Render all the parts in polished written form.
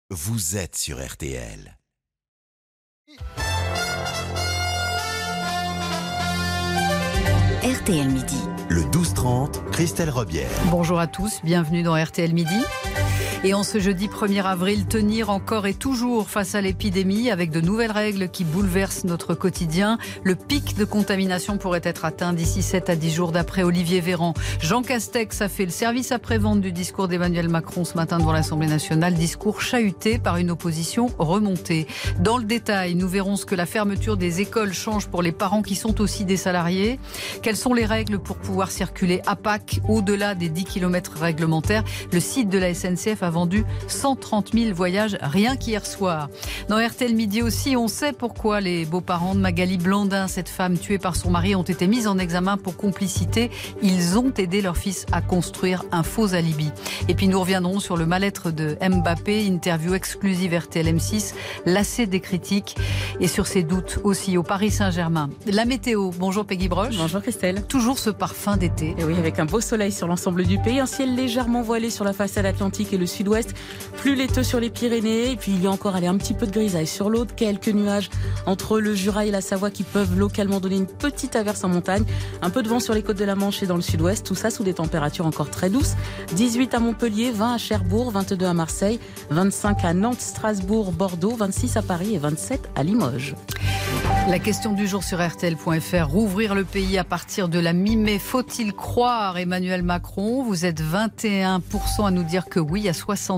vous êtes sur RTL. RTL Midi. Le 12-30, Christelle Robière. Bonjour à tous, bienvenue dans RTL Midi. Et en ce jeudi 1er avril, tenir encore et toujours face à l'épidémie avec de nouvelles règles qui bouleversent notre quotidien. Le pic de contamination pourrait être atteint d'ici 7 à 10 jours d'après Olivier Véran. Jean Castex a fait le service après-vente du discours d'Emmanuel Macron ce matin devant l'Assemblée nationale. Discours chahuté par une opposition remontée. Dans le détail, nous verrons ce que la fermeture des écoles change pour les parents qui sont aussi des salariés. Quelles sont les règles pour pouvoir circuler à Pâques au-delà des 10 km réglementaires? Le site de la SNCF a vendu 130 000 voyages rien qu'hier soir. Dans RTL Midi aussi, on sait pourquoi les beaux-parents de Magali Blandin, cette femme tuée par son mari, ont été mis en examen pour complicité. Ils ont aidé leur fils à construire un faux alibi. Et puis nous reviendrons sur le mal-être de Mbappé, interview exclusive RTL M6, lassé des critiques, et sur ses doutes aussi au Paris Saint-Germain. La météo, bonjour Peggy Broche. Bonjour Christelle. Toujours ce parfum d'été. Et oui, avec un beau soleil sur l'ensemble du pays, un ciel légèrement voilé sur la façade atlantique et le sud-ouest, plus laiteux sur les Pyrénées, et puis il y a encore un petit peu de grisaille sur l'Aude, quelques nuages entre le Jura et la Savoie qui peuvent localement donner une petite averse en montagne, un peu de vent sur les côtes de la Manche et dans le sud-ouest, tout ça sous des températures encore très douces, 18 à Montpellier, 20 à Cherbourg, 22 à Marseille, 25 à Nantes, Strasbourg, Bordeaux, 26 à Paris et 27 à Limoges. La question du jour sur RTL.fr, rouvrir le pays à partir de la mi-mai, faut-il croire Emmanuel Macron? Vous êtes 21% à nous dire que oui, à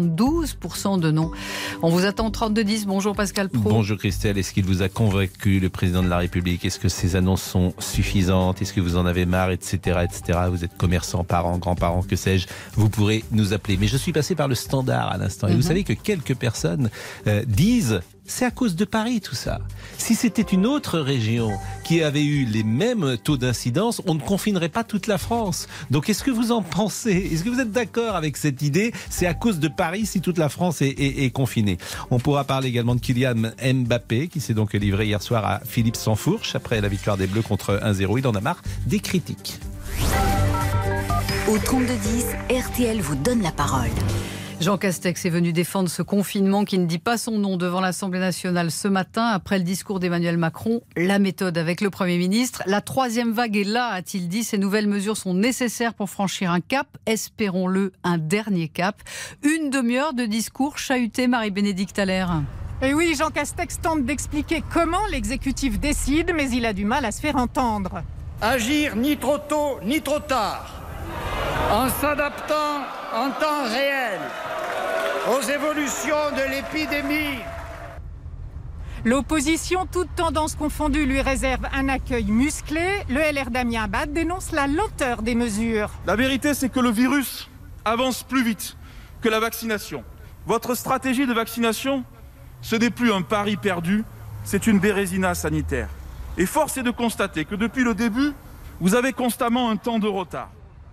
72% de non. On vous attend 32-10, bonjour Pascal Praud. Bonjour Christelle, est-ce qu'il vous a convaincu le président de la République? Est-ce que ces annonces sont suffisantes? Est-ce que vous en avez marre, etc. Vous êtes commerçant, parents, grands-parents, que sais-je, vous pourrez nous appeler. Mais je suis passé par le Standard à l'instant et vous savez que quelques personnes disent... C'est à cause de Paris tout ça. Si c'était une autre région qui avait eu les mêmes taux d'incidence, on ne confinerait pas toute la France. Donc est-ce que vous en pensez? Est-ce que vous êtes d'accord avec cette idée? C'est à cause de Paris si toute la France est confinée. On pourra parler également de Kylian Mbappé qui s'est donc livré hier soir à Philippe Sansfourche après la victoire des Bleus contre 1-0. Il en a marre des critiques. Au 32-10, RTL vous donne la parole. Jean Castex est venu défendre ce confinement qui ne dit pas son nom devant l'Assemblée nationale ce matin après le discours d'Emmanuel Macron. La méthode avec le Premier ministre. La troisième vague est là, a-t-il dit. Ces nouvelles mesures sont nécessaires pour franchir un cap. Espérons-le, un dernier cap. Une demi-heure de discours chahuté, Marie-Bénédicte Allaire. Et oui, Jean Castex tente d'expliquer comment l'exécutif décide, mais il a du mal à se faire entendre. Agir ni trop tôt ni trop tard, en s'adaptant en temps réel aux évolutions de l'épidémie. L'opposition, toutes tendances confondues, lui réserve un accueil musclé. Le LR d'Amiens Abad dénonce la lenteur des mesures. La vérité, c'est que le virus avance plus vite que la vaccination. Votre stratégie de vaccination, ce n'est plus un pari perdu, c'est une bérésina sanitaire. Et force est de constater que depuis le début, vous avez constamment un temps de retard.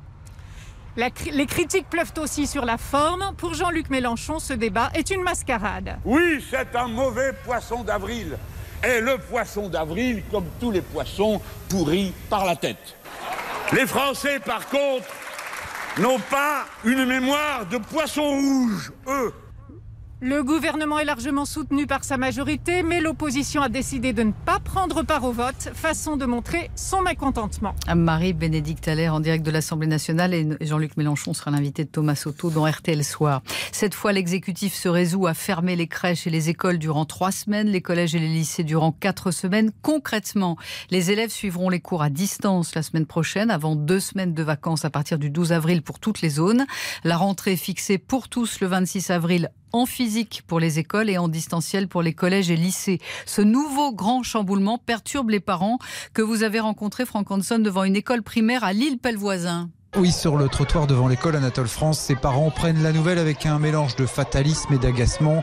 Les critiques pleuvent aussi sur la forme. Pour Jean-Luc Mélenchon, ce débat est une mascarade. Oui, c'est un mauvais poisson d'avril. Et le poisson d'avril, comme tous les poissons, pourrit par la tête. Les Français, par contre, n'ont pas une mémoire de poisson rouge, eux. Le gouvernement est largement soutenu par sa majorité, mais l'opposition a décidé de ne pas prendre part au vote, façon de montrer son mécontentement. Marie-Bénédicte Allaire en direct de l'Assemblée nationale et Jean-Luc Mélenchon sera l'invité de Thomas Soto dans RTL Soir. Cette fois, l'exécutif se résout à fermer les crèches et les écoles durant 3 semaines, les collèges et les lycées durant 4 semaines. Concrètement, les élèves suivront les cours à distance la semaine prochaine, avant 2 semaines de vacances à partir du 12 avril pour toutes les zones. La rentrée est fixée pour tous le 26 avril en physique pour les écoles et en distanciel pour les collèges et lycées. Ce nouveau grand chamboulement perturbe les parents que vous avez rencontrés, Franck Hanson, devant une école primaire à Lille-Pelvoisin. Oui, sur le trottoir devant l'école Anatole France, ses parents prennent la nouvelle avec un mélange de fatalisme et d'agacement.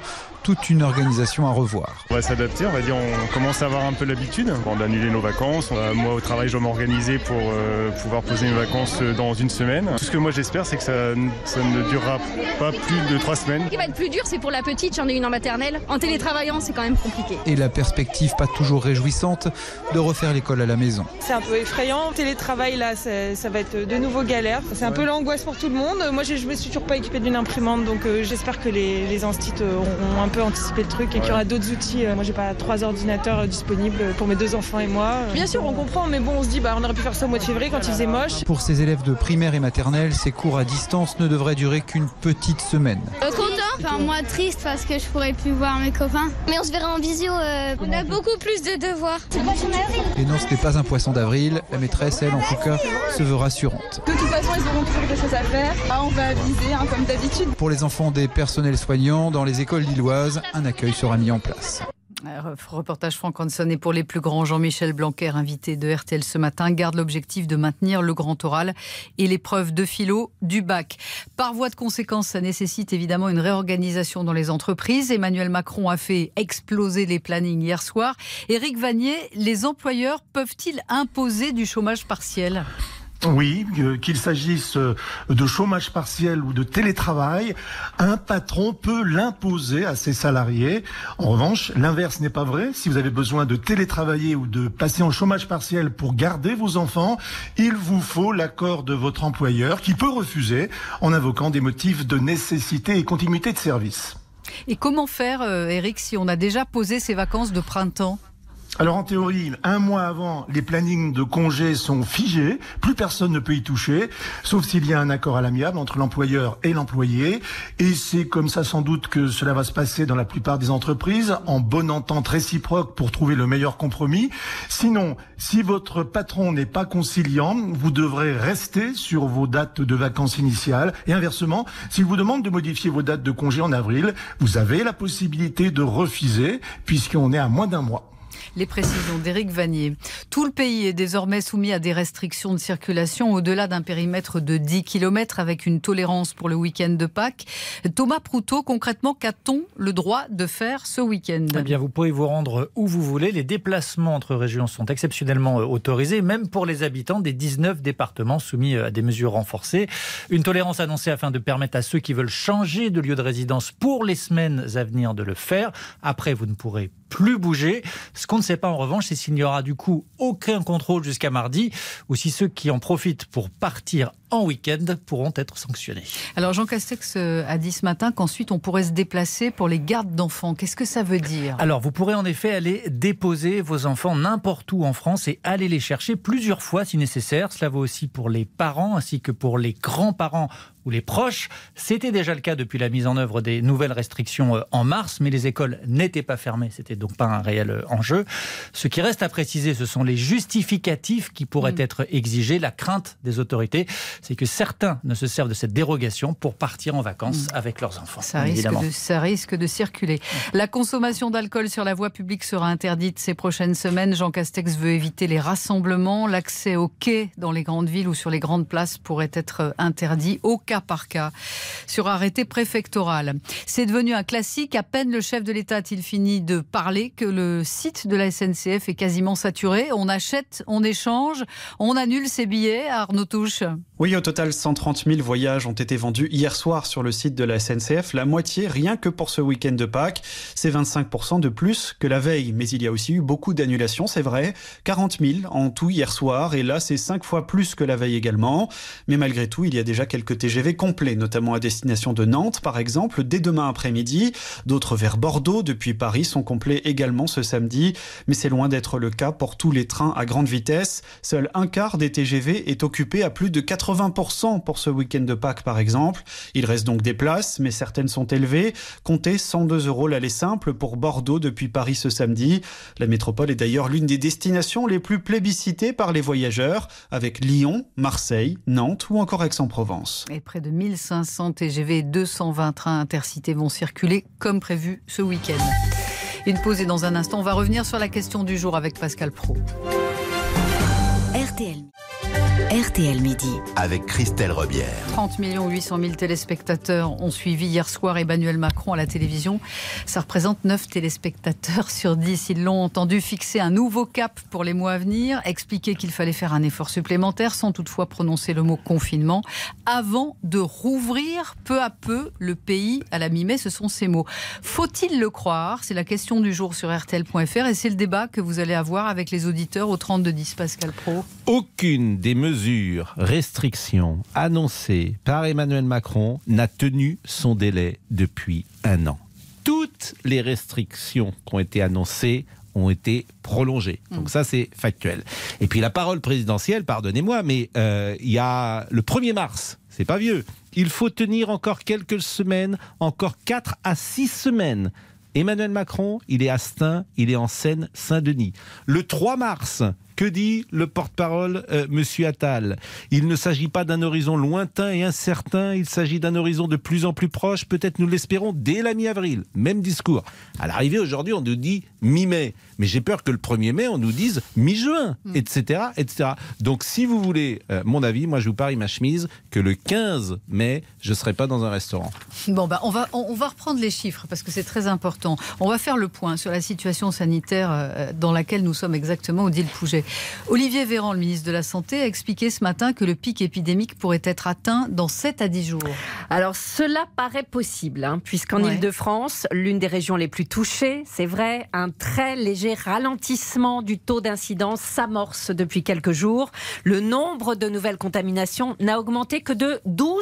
toute une organisation à revoir. On va s'adapter, on va dire, on commence à avoir un peu l'habitude d'annuler nos vacances. Moi au travail je dois m'organiser pour pouvoir poser mes vacances dans une semaine. Tout ce que moi j'espère c'est que ça ne durera pas plus de 3 semaines. Ce qui va être plus dur c'est pour la petite, j'en ai une en maternelle. En télétravaillant c'est quand même compliqué. Et la perspective pas toujours réjouissante de refaire l'école à la maison. C'est un peu effrayant, le télétravail là ça va être de nouveau galère. C'est un peu l'angoisse pour tout le monde. Moi je me suis toujours pas équipée d'une imprimante donc j'espère que les instituts ont un peu anticipé le truc et qu'il y aura d'autres outils. Moi j'ai pas 3 ordinateurs disponibles pour mes 2 enfants et moi. Bien sûr on comprend mais bon on se dit on aurait pu faire ça au mois de février quand il faisait moche. Pour ces élèves de primaire et maternelle, ces cours à distance ne devraient durer qu'une petite semaine. Content, moi triste parce que je pourrais plus voir mes copains. Mais on se verra en visio. On a beaucoup plus de devoirs. C'est le poisson d'avril. Et non, ce n'est pas un poisson d'avril. La maîtresse, elle, en tout cas, se veut rassurante. De toute façon, ils auront toujours des choses à faire. On va aviser, comme d'habitude. Pour les enfants des personnels soignants, dans les écoles lilloises, un accueil sera mis en place. Reportage Franck Hanson. Et pour les plus grands, Jean-Michel Blanquer, invité de RTL ce matin, garde l'objectif de maintenir le grand oral et l'épreuve de philo du bac. Par voie de conséquence, ça nécessite évidemment une réorganisation dans les entreprises. Emmanuel Macron a fait exploser les plannings hier soir. Éric Vanier, les employeurs peuvent-ils imposer du chômage partiel ? Oui, qu'il s'agisse de chômage partiel ou de télétravail, un patron peut l'imposer à ses salariés. En revanche, l'inverse n'est pas vrai. Si vous avez besoin de télétravailler ou de passer en chômage partiel pour garder vos enfants, il vous faut l'accord de votre employeur qui peut refuser en invoquant des motifs de nécessité et continuité de service. Et comment faire, Éric, si on a déjà posé ses vacances de printemps ? Alors en théorie, 1 mois avant, les plannings de congés sont figés, plus personne ne peut y toucher, sauf s'il y a un accord à l'amiable entre l'employeur et l'employé. Et c'est comme ça sans doute que cela va se passer dans la plupart des entreprises, en bonne entente réciproque pour trouver le meilleur compromis. Sinon, si votre patron n'est pas conciliant, vous devrez rester sur vos dates de vacances initiales. Et inversement, s'il vous demande de modifier vos dates de congé en avril, vous avez la possibilité de refuser, puisqu'on est à moins d'1 mois. Les précisions d'Éric Vanier. Tout le pays est désormais soumis à des restrictions de circulation au-delà d'un périmètre de 10 km avec une tolérance pour le week-end de Pâques. Thomas Proutot, concrètement, qu'a-t-on le droit de faire ce week-end ? Eh bien, vous pouvez vous rendre où vous voulez. Les déplacements entre régions sont exceptionnellement autorisés, même pour les habitants des 19 départements soumis à des mesures renforcées. Une tolérance annoncée afin de permettre à ceux qui veulent changer de lieu de résidence pour les semaines à venir de le faire. Après, vous ne pourrez plus bouger. Ce qu'on ne sait pas en revanche, c'est s'il n'y aura du coup aucun contrôle jusqu'à mardi ou si ceux qui en profitent pour partir en week-end pourront être sanctionnés. Alors Jean Castex a dit ce matin qu'ensuite on pourrait se déplacer pour les gardes d'enfants. Qu'est-ce que ça veut dire ? Alors vous pourrez en effet aller déposer vos enfants n'importe où en France et aller les chercher plusieurs fois si nécessaire. Cela vaut aussi pour les parents ainsi que pour les grands-parents ou les proches. C'était déjà le cas depuis la mise en œuvre des nouvelles restrictions en mars, mais les écoles n'étaient pas fermées, c'était donc pas un réel enjeu. Ce qui reste à préciser, ce sont les justificatifs qui pourraient être exigés. La crainte des autorités, c'est que certains ne se servent de cette dérogation pour partir en vacances avec leurs enfants. Ça risque de circuler. La consommation d'alcool sur la voie publique sera interdite ces prochaines semaines. Jean Castex veut éviter les rassemblements. L'accès aux quais dans les grandes villes ou sur les grandes places pourrait être interdit au cas par cas, sur arrêté préfectoral. C'est devenu un classique. À peine le chef de l'État a-t-il fini de parler que le site de la SNCF est quasiment saturé. On achète, on échange, on annule ses billets. Arnaud Touche. Oui, au total, 130 000 voyages ont été vendus hier soir sur le site de la SNCF. La moitié, rien que pour ce week-end de Pâques. C'est 25% de plus que la veille. Mais il y a aussi eu beaucoup d'annulations, c'est vrai. 40 000 en tout hier soir. Et là, c'est 5 fois plus que la veille également. Mais malgré tout, il y a déjà quelques TGV complets, notamment à destination de Nantes, par exemple, dès demain après-midi. D'autres vers Bordeaux, depuis Paris, sont complets également ce samedi. Mais c'est loin d'être le cas pour tous les trains à grande vitesse. Seul un quart des TGV est occupé à plus de 80% pour ce week-end de Pâques, par exemple. Il reste donc des places, mais certaines sont élevées. Comptez 102 € l'aller simple pour Bordeaux depuis Paris ce samedi. La métropole est d'ailleurs l'une des destinations les plus plébiscitées par les voyageurs, avec Lyon, Marseille, Nantes ou encore Aix-en-Provence. Et près de 1500 TGV et 220 trains intercités vont circuler comme prévu ce week-end. Une pause et dans un instant, on va revenir sur la question du jour avec Pascal Praud. RTL. RTL Midi. Avec Christelle Rebière. 30 800 000 téléspectateurs ont suivi hier soir Emmanuel Macron à la télévision. Ça représente 9 téléspectateurs sur 10. Ils l'ont entendu fixer un nouveau cap pour les mois à venir, expliquer qu'il fallait faire un effort supplémentaire sans toutefois prononcer le mot confinement avant de rouvrir peu à peu le pays à la mi-mai. Ce sont ces mots. Faut-il le croire ? C'est la question du jour sur RTL.fr et c'est le débat que vous allez avoir avec les auditeurs au 32-10. Pascal Praud. Aucune des mesures, restrictions annoncées par Emmanuel Macron n'a tenu son délai depuis 1 an. Toutes les restrictions qui ont été annoncées ont été prolongées. Donc ça, c'est factuel. Et puis la parole présidentielle, pardonnez-moi, mais il y a le 1er mars, c'est pas vieux. Il faut tenir encore quelques semaines, encore 4 à 6 semaines. Emmanuel Macron, il est à Stein, il est en Seine-Saint-Denis. Le 3 mars, que dit le porte-parole, Monsieur Attal ? Il ne s'agit pas d'un horizon lointain et incertain, il s'agit d'un horizon de plus en plus proche, peut-être nous l'espérons dès la mi-avril. Même discours. À l'arrivée, aujourd'hui, on nous dit mi-mai. Mais j'ai peur que le 1er mai, on nous dise mi-juin, etc., etc. Donc, si vous voulez mon avis, moi, je vous parie ma chemise que le 15 mai, je ne serai pas dans un restaurant. Bon, on va reprendre les chiffres parce que c'est très important. On va faire le point sur la situation sanitaire dans laquelle nous sommes exactement, Odile Pouget. Olivier Véran, le ministre de la Santé, a expliqué ce matin que le pic épidémique pourrait être atteint dans 7 à 10 jours. Alors, cela paraît possible, puisqu'en Île-de-France, l'une des régions les plus touchées, c'est vrai, un très léger ralentissement du taux d'incidence s'amorce depuis quelques jours. Le nombre de nouvelles contaminations n'a augmenté que de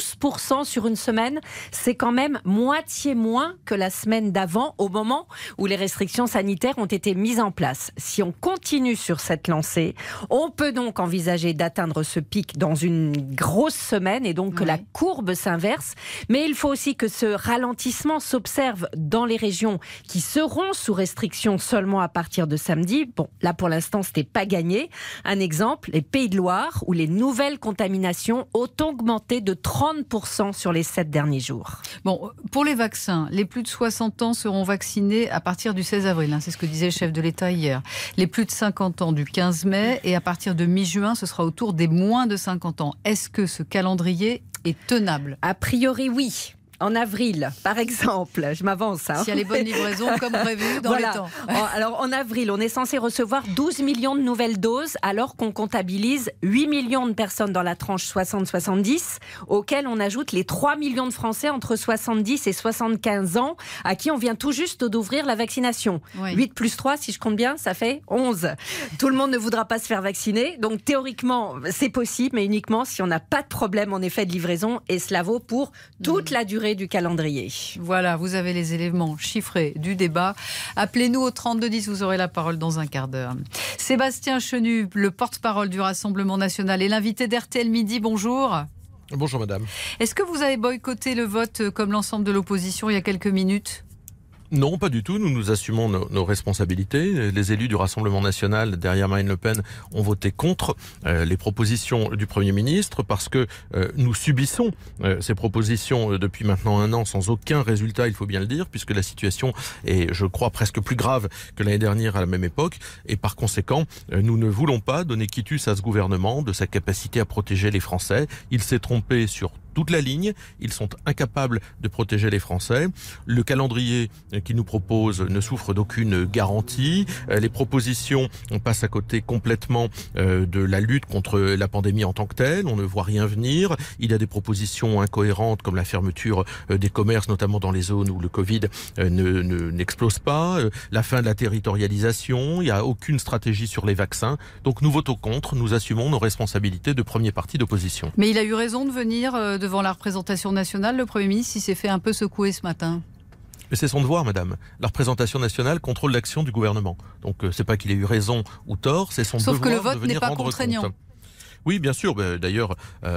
12% sur une semaine. C'est quand même moitié moins que la semaine d'avant, au moment où les restrictions sanitaires ont été mises en place. Si on continue sur cette lancée, on peut donc envisager d'atteindre ce pic dans une grosse semaine et donc que la courbe s'inverse. Mais il faut aussi que ce ralentissement s'observe dans les régions qui seront sous restriction seulement à partir de samedi. Bon, là pour l'instant, c'était pas gagné. Un exemple, les Pays de Loire, où les nouvelles contaminations ont augmenté de 30% sur les 7 derniers jours. Bon, pour les vaccins, les plus de 60 ans seront vaccinés à partir du 16 avril. C'est ce que disait le chef de l'État hier. Les plus de 50 ans du 15 mai et à partir de mi-juin, ce sera autour des moins de 50 ans. Est-ce que ce calendrier est tenable ? A priori, oui. En avril, par exemple, je m'avance. S'il y a les bonnes livraisons comme prévu dans les temps. Alors en avril, on est censé recevoir 12 millions de nouvelles doses alors qu'on comptabilise 8 millions de personnes dans la tranche 60-70, auxquelles on ajoute les 3 millions de Français entre 70 et 75 ans à qui on vient tout juste d'ouvrir la vaccination. 8 plus 3, si je compte bien, ça fait 11. Tout le monde ne voudra pas se faire vacciner, donc théoriquement, c'est possible, mais uniquement si on n'a pas de problème en effet de livraison, et cela vaut pour toute la durée du calendrier. Voilà, vous avez les éléments chiffrés du débat. Appelez-nous au 3210, vous aurez la parole dans un quart d'heure. Sébastien Chenu, le porte-parole du Rassemblement National et l'invité d'RTL Midi, bonjour. Bonjour madame. Est-ce que vous avez boycotté le vote comme l'ensemble de l'opposition il y a quelques minutes ? Non, pas du tout. Nous assumons nos responsabilités. Les élus du Rassemblement National, derrière Marine Le Pen, ont voté contre les propositions du Premier ministre parce que nous subissons ces propositions depuis maintenant 1 an sans aucun résultat, il faut bien le dire, puisque la situation est, je crois, presque plus grave que l'année dernière à la même époque. Et par conséquent, nous ne voulons pas donner quitus à ce gouvernement de sa capacité à protéger les Français. Il s'est trompé sur toute la ligne, ils sont incapables de protéger les Français. Le calendrier qu'ils nous proposent ne souffre d'aucune garantie. Les propositions, on passe à côté complètement de la lutte contre la pandémie en tant que telle. On ne voit rien venir. Il y a des propositions incohérentes comme la fermeture des commerces, notamment dans les zones où le Covid n'explose pas. La fin de la territorialisation. Il n'y a aucune stratégie sur les vaccins. Donc nous votons contre. Nous assumons nos responsabilités de premier parti d'opposition. Mais il a eu raison de venir devant la représentation nationale, le Premier ministre, il s'est fait un peu secouer ce matin. Mais c'est son devoir, madame. La représentation nationale contrôle l'action du gouvernement. Donc c'est pas qu'il ait eu raison ou tort, c'est son devoir de venir rendre compte. Sauf que le vote n'est pas contraignant. Oui, bien sûr. D'ailleurs,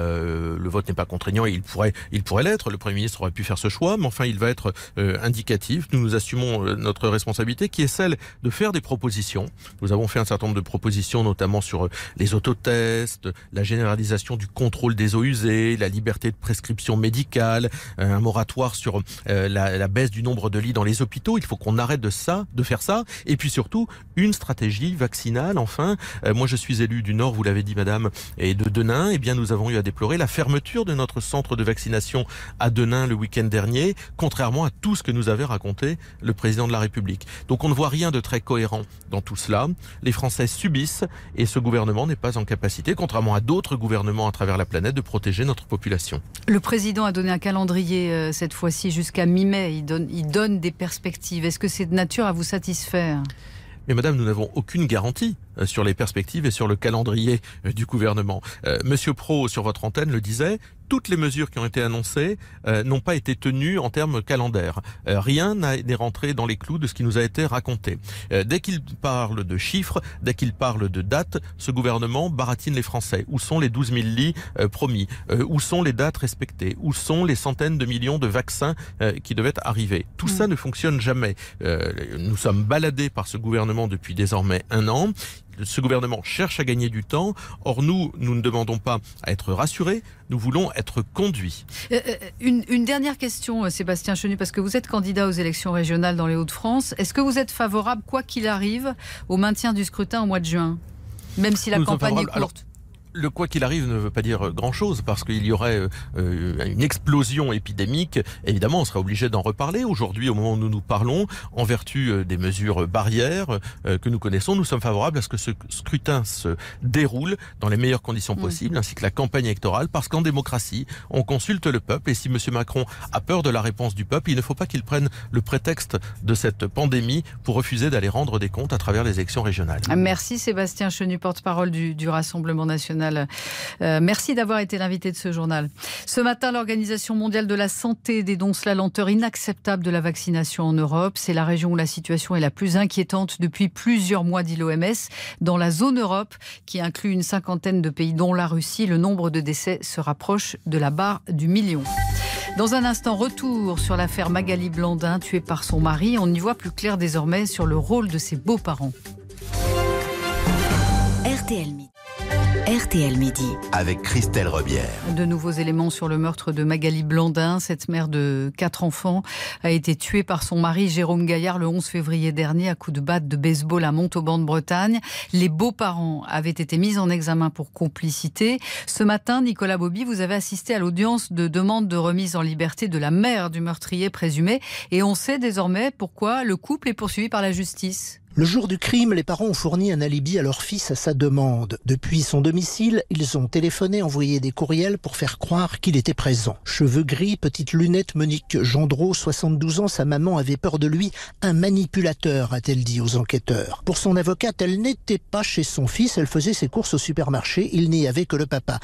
le vote n'est pas contraignant et il pourrait l'être. Le Premier ministre aurait pu faire ce choix, mais enfin, il va être indicatif. Nous assumons notre responsabilité, qui est celle de faire des propositions. Nous avons fait un certain nombre de propositions, notamment sur les autotests, la généralisation du contrôle des eaux usées, la liberté de prescription médicale, un moratoire sur la baisse du nombre de lits dans les hôpitaux. Il faut qu'on arrête de faire ça. Et puis surtout, une stratégie vaccinale. Enfin, moi, je suis élu du Nord, vous l'avez dit, madame, et de Denain, eh bien, nous avons eu à déplorer la fermeture de notre centre de vaccination à Denain le week-end dernier, contrairement à tout ce que nous avait raconté le président de la République. Donc on ne voit rien de très cohérent dans tout cela. Les Français subissent et ce gouvernement n'est pas en capacité, contrairement à d'autres gouvernements à travers la planète, de protéger notre population. Le président a donné un calendrier cette fois-ci jusqu'à mi-mai. Il donne des perspectives. Est-ce que c'est de nature à vous satisfaire ? Mais madame, nous n'avons aucune garantie sur les perspectives et sur le calendrier du gouvernement. Monsieur Pro, sur votre antenne, le disait, toutes les mesures qui ont été annoncées n'ont pas été tenues en termes calendaires. Rien n'est rentré dans les clous de ce qui nous a été raconté. Dès qu'il parle de chiffres, dès qu'il parle de dates, ce gouvernement baratine les Français. Où sont les 12 000 lits promis ? Où sont les dates respectées ? Où sont les centaines de millions de vaccins qui devaient arriver ? Tout ça ne fonctionne jamais. Nous sommes baladés par ce gouvernement depuis désormais 1 an. Ce gouvernement cherche à gagner du temps. Or, nous ne demandons pas à être rassurés, nous voulons être conduits. Une dernière question, Sébastien Chenu, parce que vous êtes candidat aux élections régionales dans les Hauts-de-France. Est-ce que vous êtes favorable, quoi qu'il arrive, au maintien du scrutin au mois de juin, même si la campagne est courte ? Le quoi qu'il arrive ne veut pas dire grand-chose, parce qu'il y aurait une explosion épidémique. Évidemment, on sera obligé d'en reparler. Aujourd'hui, au moment où nous nous parlons, en vertu des mesures barrières que nous connaissons, nous sommes favorables à ce que ce scrutin se déroule dans les meilleures conditions possibles, ainsi que la campagne électorale, parce qu'en démocratie, on consulte le peuple. Et si M. Macron a peur de la réponse du peuple, il ne faut pas qu'il prenne le prétexte de cette pandémie pour refuser d'aller rendre des comptes à travers les élections régionales. Merci Sébastien Chenu, porte-parole du Rassemblement national. Merci d'avoir été l'invité de ce journal. Ce matin, l'Organisation mondiale de la santé dénonce la lenteur inacceptable de la vaccination en Europe. C'est la région où la situation est la plus inquiétante depuis plusieurs mois, dit l'OMS. Dans la zone Europe, qui inclut une 50aine de pays, dont la Russie, le nombre de décès se rapproche de la barre du million. Dans un instant, retour sur l'affaire Magali Blandin, tuée par son mari. On y voit plus clair désormais sur le rôle de ses beaux-parents. RTL Midi. Avec Christelle Rebière. De nouveaux éléments sur le meurtre de Magali Blandin. Cette mère de 4 enfants a été tuée par son mari Jérôme Gaillard le 11 février dernier à coups de batte de baseball à Montauban de Bretagne. Les beaux-parents avaient été mis en examen pour complicité. Ce matin, Nicolas Bobby, vous avez assisté à l'audience de demande de remise en liberté de la mère du meurtrier présumé. Et on sait désormais pourquoi le couple est poursuivi par la justice. Le jour du crime, les parents ont fourni un alibi à leur fils à sa demande. Depuis son domicile, ils ont téléphoné, envoyé des courriels pour faire croire qu'il était présent. Cheveux gris, petites lunettes, Monique Gendreau, 72 ans, sa maman avait peur de lui. Un manipulateur, a-t-elle dit aux enquêteurs. Pour son avocate, elle n'était pas chez son fils, elle faisait ses courses au supermarché, il n'y avait que le papa.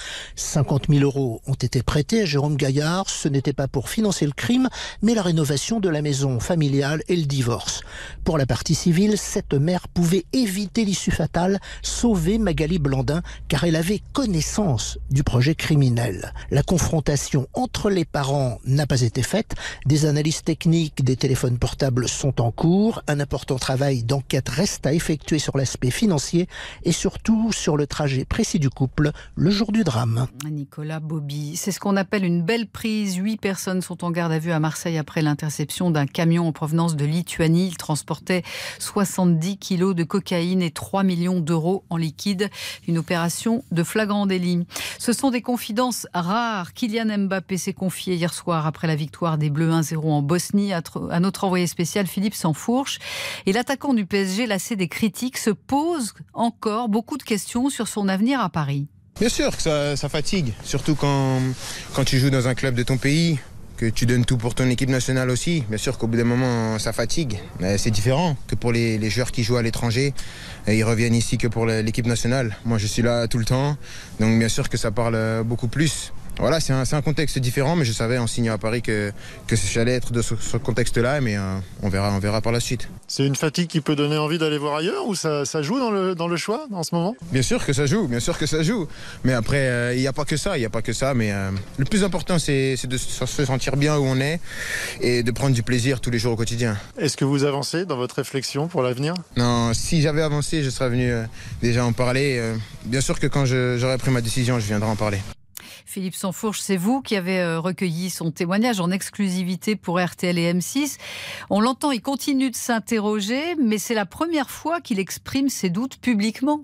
50 000 € ont été prêtés à Jérôme Gaillard, ce n'était pas pour financer le crime, mais la rénovation de la maison familiale et le divorce. Pour la partie civile, cette mère pouvait éviter l'issue fatale, sauver Magali Blandin, car elle avait connaissance du projet criminel. La confrontation entre les parents n'a pas été faite. Des analyses techniques des téléphones portables sont en cours. Un important travail d'enquête reste à effectuer sur l'aspect financier et surtout sur le trajet précis du couple le jour du drame. Nicolas Bobby, c'est ce qu'on appelle une belle prise. 8 personnes sont en garde à vue à Marseille après l'interception d'un camion en provenance de Lituanie. Il transportait 70 kilos de cocaïne et 3 millions d'euros en liquide. Une opération de flagrant délit. Ce sont des confidences rares. Kylian Mbappé s'est confié hier soir après la victoire des Bleus 1-0 en Bosnie à notre envoyé spécial Philippe Sansfourche. Et l'attaquant du PSG, lassé des critiques, se pose encore beaucoup de questions sur son avenir à Paris. Bien sûr que ça fatigue, surtout quand tu joues dans un club de ton pays, que tu donnes tout pour ton équipe nationale aussi. Bien sûr qu'au bout d'un moment, ça fatigue. C'est différent que pour les joueurs qui jouent à l'étranger. Ils reviennent ici que pour l'équipe nationale. Moi, je suis là tout le temps, donc bien sûr que ça parle beaucoup plus. Voilà, c'est un contexte différent, mais je savais en signant à Paris que j'allais être de ce contexte-là, mais on verra par la suite. C'est une fatigue qui peut donner envie d'aller voir ailleurs, ou ça joue dans le choix en ce moment ? Bien sûr que ça joue. Mais après, il n'y a pas que ça, mais le plus important, c'est de se sentir bien où on est et de prendre du plaisir tous les jours au quotidien. Est-ce que vous avancez dans votre réflexion pour l'avenir ? Non, si j'avais avancé, je serais venu déjà en parler. Bien sûr que quand j'aurais pris ma décision, je viendrai en parler. Philippe Sansfourche, c'est vous qui avez recueilli son témoignage en exclusivité pour RTL et M6. On l'entend, il continue de s'interroger, mais c'est la première fois qu'il exprime ses doutes publiquement.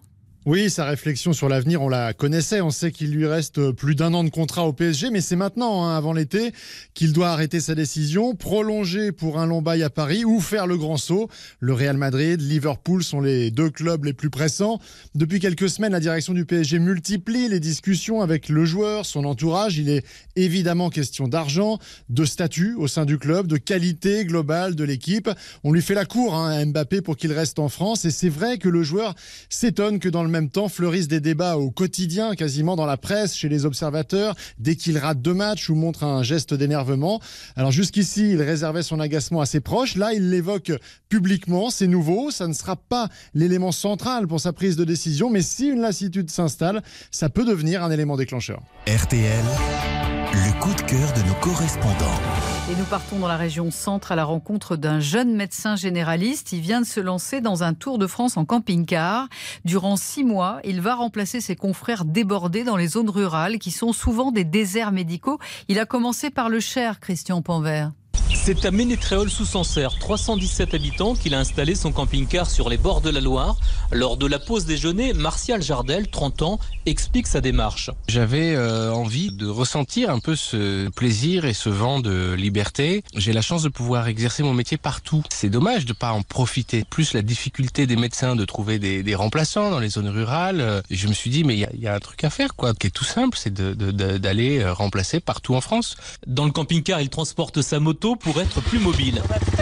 Oui, sa réflexion sur l'avenir, on la connaissait. On sait qu'il lui reste plus d'1 an de contrat au PSG, mais c'est maintenant, avant l'été, qu'il doit arrêter sa décision, prolonger pour un long bail à Paris ou faire le grand saut. Le Real Madrid, Liverpool sont les 2 clubs les plus pressants. Depuis quelques semaines, la direction du PSG multiplie les discussions avec le joueur, son entourage. Il est évidemment question d'argent, de statut au sein du club, de qualité globale de l'équipe. On lui fait la cour à Mbappé pour qu'il reste en France, et c'est vrai que le joueur s'étonne que dans le même temps fleurissent des débats au quotidien, quasiment dans la presse, chez les observateurs, dès qu'il rate 2 matchs ou montre un geste d'énervement. Alors jusqu'ici, il réservait son agacement à ses proches. Là, il l'évoque publiquement. C'est nouveau. Ça ne sera pas l'élément central pour sa prise de décision, mais si une lassitude s'installe, ça peut devenir un élément déclencheur. RTL, le coup de cœur de nos correspondants. Et nous partons dans la région centre à la rencontre d'un jeune médecin généraliste. Il vient de se lancer dans un tour de France en camping-car. Durant 6 mois, il va remplacer ses confrères débordés dans les zones rurales qui sont souvent des déserts médicaux. Il a commencé par le Cher, Christian Panvert. C'est à Ménétréol sous Sancerre, 317 habitants, qu'il a installé son camping-car sur les bords de la Loire. Lors de la pause déjeuner, Martial Jardel, 30 ans, explique sa démarche. J'avais envie de ressentir un peu ce plaisir et ce vent de liberté. J'ai la chance de pouvoir exercer mon métier partout. C'est dommage de ne pas en profiter. Plus la difficulté des médecins de trouver des remplaçants dans les zones rurales. Je me suis dit, mais il y a un truc à faire, quoi, qui est tout simple, c'est d'aller remplacer partout en France. Dans le camping-car, il transporte sa moto pour être plus mobile.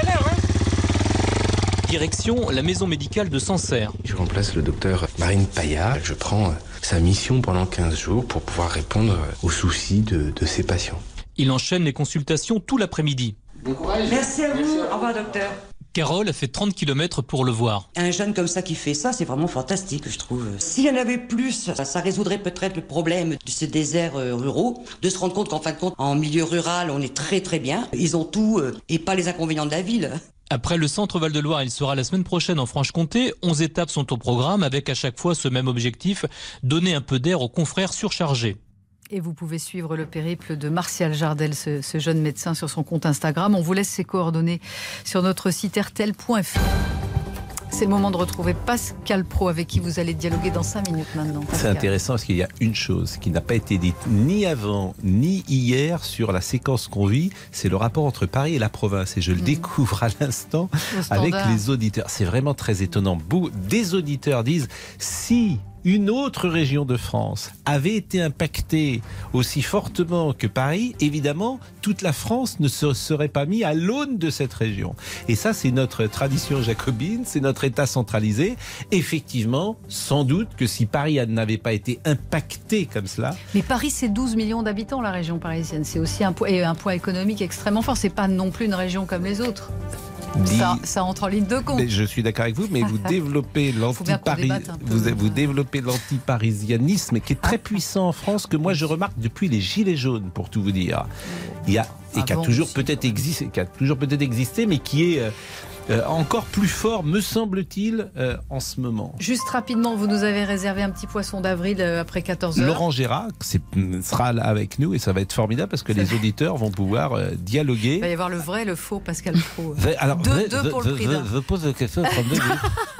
Direction la maison médicale de Sancerre. Je remplace le docteur Marine Payat. Je prends sa mission pendant 15 jours pour pouvoir répondre aux soucis de ses patients. Il enchaîne les consultations tout l'après-midi. Bon courage. Merci à vous. Au revoir, docteur. Carole a fait 30 km pour le voir. Un jeune comme ça qui fait ça, c'est vraiment fantastique, je trouve. S'il y en avait plus, ça résoudrait peut-être le problème de ces déserts ruraux, de se rendre compte qu'en fin de compte, en milieu rural, on est très très bien. Ils ont tout et pas les inconvénients de la ville. Après le centre Val-de-Loire, il sera la semaine prochaine en Franche-Comté. 11 étapes sont au programme avec à chaque fois ce même objectif, donner un peu d'air aux confrères surchargés. Et vous pouvez suivre le périple de Martial Jardel, ce jeune médecin, sur son compte Instagram. On vous laisse ses coordonnées sur notre site rtl.fr. C'est le moment de retrouver Pascal Praud, avec qui vous allez dialoguer dans 5 minutes maintenant. Pascal. C'est intéressant parce qu'il y a une chose qui n'a pas été dite ni avant ni hier sur la séquence qu'on vit, c'est le rapport entre Paris et la province. Et je le découvre à l'instant avec les auditeurs. C'est vraiment très étonnant. Des auditeurs disent, si une autre région de France avait été impactée aussi fortement que Paris, évidemment, toute la France ne se serait pas mise à l'aune de cette région. Et ça, c'est notre tradition jacobine, c'est notre État centralisé. Effectivement, sans doute que si Paris n'avait pas été impacté comme cela... Mais Paris, c'est 12 millions d'habitants, la région parisienne. C'est aussi un poids économique extrêmement fort. C'est pas non plus une région comme les autres. Ça entre en ligne de compte. Mais je suis d'accord avec vous, mais vous développez l'antiparisianisme qui est très puissant en France, que moi je remarque depuis les Gilets jaunes, pour tout vous dire. Qui a toujours peut-être existé, mais qui est encore plus fort, me semble-t-il, en ce moment. Juste rapidement, vous nous avez réservé un petit poisson d'avril après 14h. Laurent Gérard sera là avec nous et ça va être formidable parce que les auditeurs vont pouvoir dialoguer. Il va y avoir le vrai et le faux Pascal Praud. Alors, deux pour le prix d'un. Je pose la question au 32 10.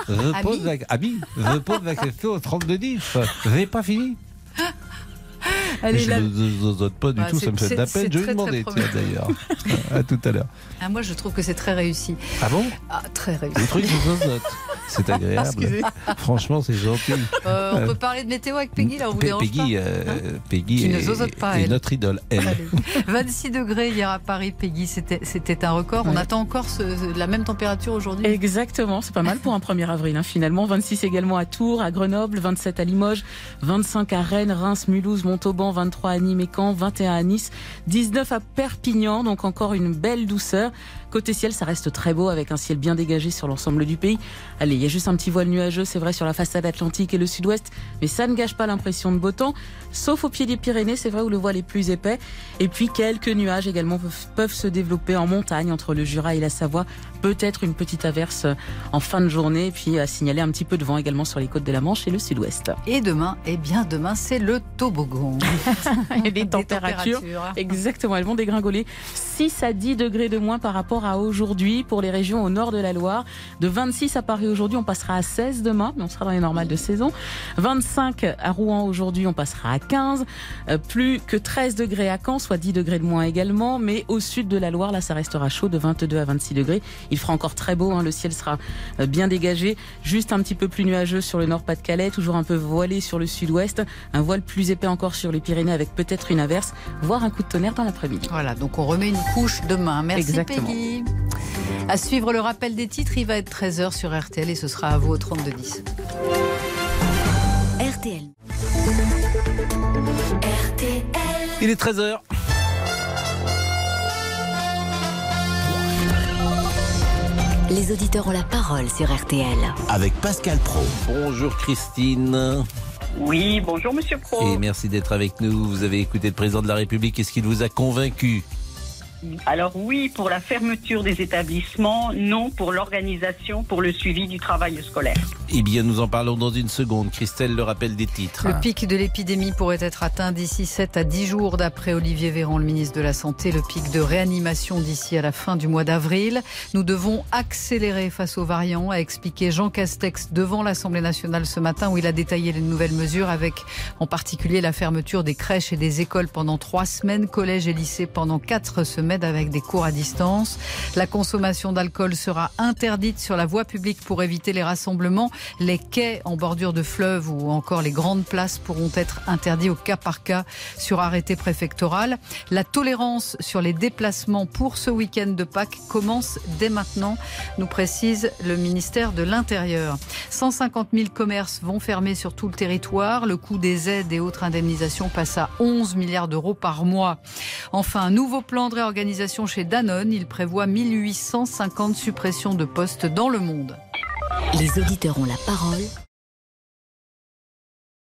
Je pose la question au 32 10. Vous n'avez pas fini? Allez, je ne zozote pas du tout, ça me fait de la peine. Je vais lui demander, d'ailleurs. À tout à l'heure. Moi, je trouve que c'est très réussi. Ah bon? Très réussi. Les trucs, je zozote. C'est agréable. Franchement, c'est gentil. On peut parler de météo avec Peggy, là, on vous dérange pas. Peggy qui ne zozote pas, est notre idole, elle. 26 degrés hier à Paris, Peggy, c'était un record. On attend encore la même température aujourd'hui. Exactement, c'est pas mal pour un 1er avril, finalement. 26 également à Tours, à Grenoble, 27 à Limoges, 25 à Rennes, Reims, Mulhouse, Montauban, 23 à Nîmes et Caen, 21 à Nice, 19 à Perpignan, donc encore une belle douceur. Côté ciel, ça reste très beau avec un ciel bien dégagé sur l'ensemble du pays. Allez, il y a juste un petit voile nuageux, c'est vrai, sur la façade atlantique et le sud-ouest, mais ça ne gâche pas l'impression de beau temps, sauf au pied des Pyrénées, c'est vrai, où le voile est plus épais. Et puis quelques nuages également peuvent se développer en montagne entre le Jura et la Savoie, peut-être une petite averse en fin de journée, puis à signaler un petit peu de vent également sur les côtes de la Manche et le sud-ouest. Et demain, demain c'est le toboggan. Et les températures, exactement, elles vont dégringoler. 6 à 10 degrés de moins par rapport à aujourd'hui pour les régions au nord de la Loire. De 26 à Paris aujourd'hui, on passera à 16 demain, mais on sera dans les normales de saison. 25 à Rouen aujourd'hui, on passera à 15. Plus que 13 degrés à Caen, soit 10 degrés de moins également. Mais au sud de la Loire, là, ça restera chaud, de 22 à 26 degrés. Il fera encore très beau, le ciel sera bien dégagé. Juste un petit peu plus nuageux sur le Nord-Pas-de-Calais, toujours un peu voilé sur le sud-ouest. Un voile plus épais encore sur les Pyrénées avec peut-être une averse, voire un coup de tonnerre dans l'après-midi. Voilà, donc on remet une couche demain. Merci Exactement. Peggy. À suivre le rappel des titres, il va être 13h sur RTL et ce sera à vous au 32-10. RTL. Il est 13h. Les auditeurs ont la parole sur RTL. Avec Pascal Pro. Bonjour Christine. Oui, bonjour Monsieur Pro. Et merci d'être avec nous. Vous avez écouté le président de la République. Est-ce qu'il vous a convaincu ? Alors oui, pour la fermeture des établissements, non pour l'organisation, pour le suivi du travail scolaire. Eh bien, nous en parlons dans une seconde. Christelle, le rappel des titres. Le pic de l'épidémie pourrait être atteint d'ici 7 à 10 jours, d'après Olivier Véran, le ministre de la Santé. Le pic de réanimation d'ici à la fin du mois d'avril. Nous devons accélérer face aux variants, a expliqué Jean Castex devant l'Assemblée nationale ce matin, où il a détaillé les nouvelles mesures, avec en particulier la fermeture des crèches et des écoles pendant 3 semaines, collèges et lycées pendant 4 semaines, avec des cours à distance. La consommation d'alcool sera interdite sur la voie publique pour éviter les rassemblements. Les quais en bordure de fleuve ou encore les grandes places pourront être interdits au cas par cas sur arrêté préfectoral. La tolérance sur les déplacements pour ce week-end de Pâques commence dès maintenant, nous précise le ministère de l'Intérieur. 150 000 commerces vont fermer sur tout le territoire. Le coût des aides et autres indemnisations passe à 11 milliards d'euros par mois. Enfin, un nouveau plan de réorganisation chez Danone. Il prévoit 1850 suppressions de postes dans le monde. Les auditeurs ont la parole